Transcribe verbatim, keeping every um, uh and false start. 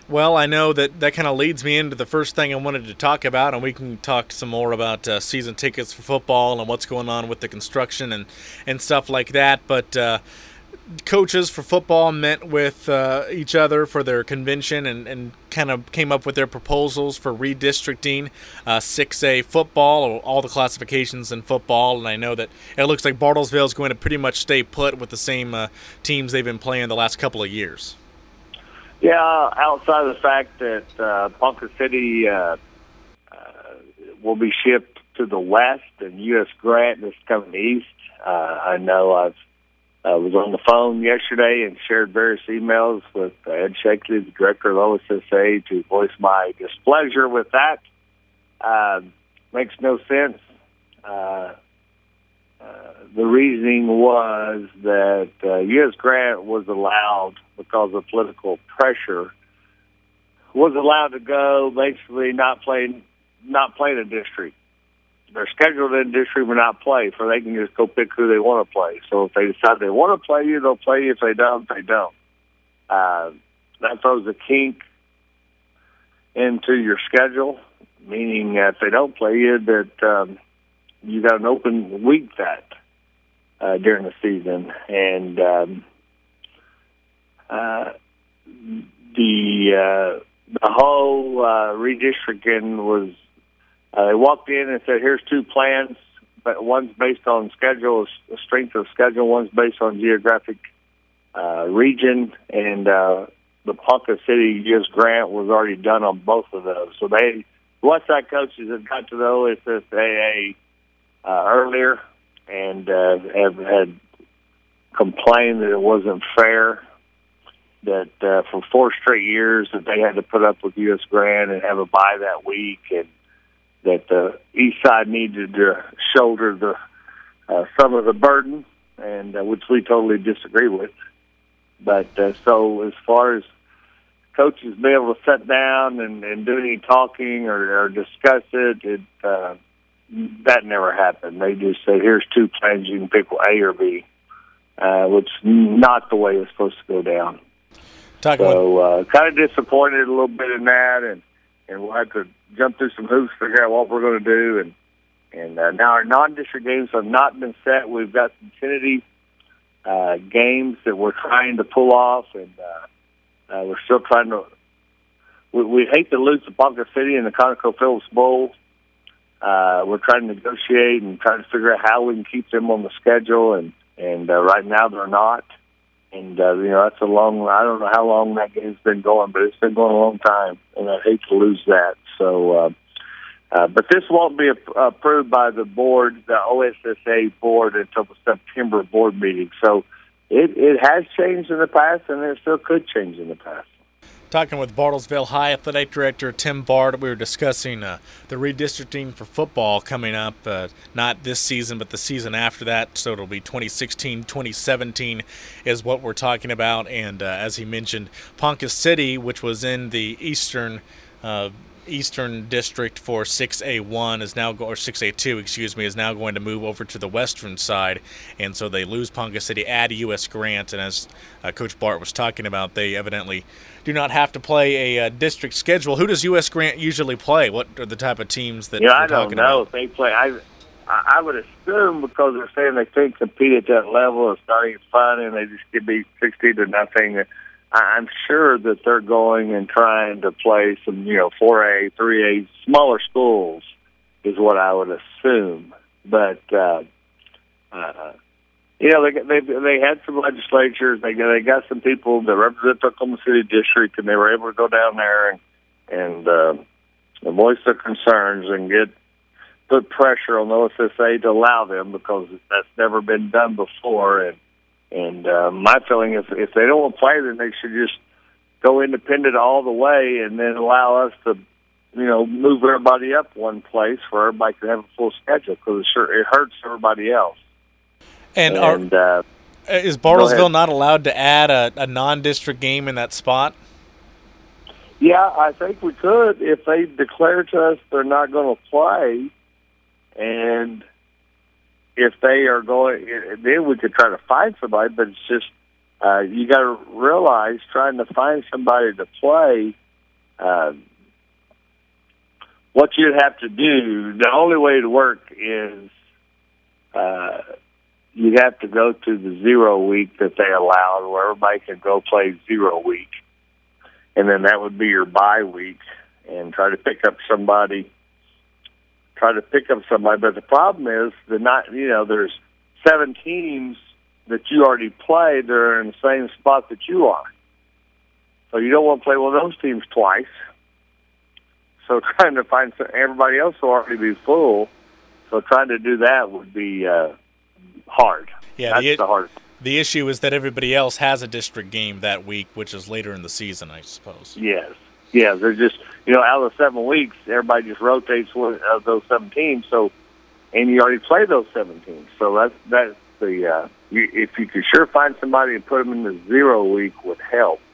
Well, I know that that kind of leads me into the first thing I wanted to talk about, and we can talk some more about uh, season tickets for football and what's going on with the construction and, and stuff like that. But uh, coaches for football met with uh, each other for their convention and, and kind of came up with their proposals for redistricting uh, six A football, or all the classifications in football. And I know that it looks like Bartlesville is going to pretty much stay put with the same uh, teams they've been playing the last couple of years. Yeah, outside of the fact that uh, Ponca City uh, uh, will be shipped to the west and U S Grant is coming east. Uh, I know I've I was on the phone yesterday and shared various emails with uh, Ed Shakely, the director of O S S A, to voice my displeasure with that. Uh, makes no sense. Uh, uh, the reasoning was that uh, U S Grant was allowed, because of political pressure, was allowed to go basically not play, not play the district. They're scheduled in the district but not play, so they can just go pick who they want to play. So if they decide they want to play you, they'll play you. If they don't, they don't. Uh, that throws a kink into your schedule, meaning uh, if they don't play you, that um, you got an open week that uh, during the season. And um, uh, the uh, the whole uh, redistricting was, uh, they walked in and said, here's two plans, but one's based on schedule, strength of schedule, one's based on geographic uh, region, and uh, the Ponca City U S Grant was already done on both of those. So they, Westside coaches have got to the O S S A A uh, earlier and uh, have had complained that it wasn't fair, that uh, for four straight years that they had to put up with U S Grant and have a bye that week, and that the East Side needed to shoulder the uh, some of the burden, and uh, which we totally disagree with. But uh, so as far as coaches being able to sit down and, and do any talking or, or discuss it, it uh, that never happened. They just said, here's two plans, you can pick A or B, uh, which is not the way it's supposed to go down. Talking so uh, kind of disappointed a little bit in that, and, and we'll have to jump through some hoops to figure out what we're going to do. And, and uh, now our non-district games have not been set. We've got some tentative uh, games that we're trying to pull off, and uh, uh, we're still trying to we, we hate to lose to Ponca City in the ConocoPhillips Bowl. Uh, we're trying to negotiate and trying to figure out how we can keep them on the schedule, and, and uh, right now they're not. And, uh, you know, that's a long, I don't know how long that game's been going, but it's been going a long time, and I hate to lose that. So, uh, uh, but this won't be approved by the board, the O S S A board, until the September board meeting. So it, it has changed in the past, and it still could change in the past. Talking with Bartlesville High Athletic Director Tim Bard, we were discussing uh, the redistricting for football coming up, uh, not this season, but the season after that. So it'll be twenty sixteen twenty seventeen is what we're talking about. And uh, as he mentioned, Ponca City, which was in the eastern uh, Eastern District for six A one is now go- or six A two, excuse me, is now going to move over to the western side, and so they lose Ponca City, add U S Grant, and as uh, Coach Bart was talking about, they evidently do not have to play a uh, district schedule. Who does U S Grant usually play? What are the type of teams that yeah, we're I don't talking know about? If they play. I I would assume, because they're saying they can't compete at that level, it's not even fun, and they just could be sixty to nothing. I'm sure that they're going and trying to play some, you know, four A, three A, smaller schools is what I would assume. But, uh, uh, you know, they they they had some legislatures. They they got some people that represent the Oklahoma City district, and they were able to go down there and and, uh, and voice their concerns and get put pressure on the O S S A to allow them, because that's never been done before. And And uh, my feeling is, if they don't want to play, then they should just go independent all the way, and then allow us to, you know, move everybody up one place where everybody can have a full schedule, because it sure it hurts everybody else. And, and are, uh, is Bartlesville not allowed to add a, a non-district game in that spot? Yeah, I think we could if they declare to us they're not going to play, and if they are going, then we could try to find somebody. But it's just uh, you got to realize, trying to find somebody to play uh, what you'd have to do, the only way to work is uh, you'd have to go to the zero week that they allow, where everybody can go play zero week. And then that would be your bye week, and try to pick up somebody, try to pick up somebody. But the problem is that not, you know, there's seven teams that you already played. They're in the same spot that you are. So you don't want to play one of those teams twice. So trying to find some, everybody else will already be full. So trying to do that would be uh, hard. Yeah, that's the, the hardest. The issue is that everybody else has a district game that week, which is later in the season, I suppose. Yes. Yeah, they're just, you know, out of the seven weeks, everybody just rotates one of those seven teams. So, and you already play those seven teams. So that's, that's the, uh, you, if you could sure find somebody and put them in the zero week would help.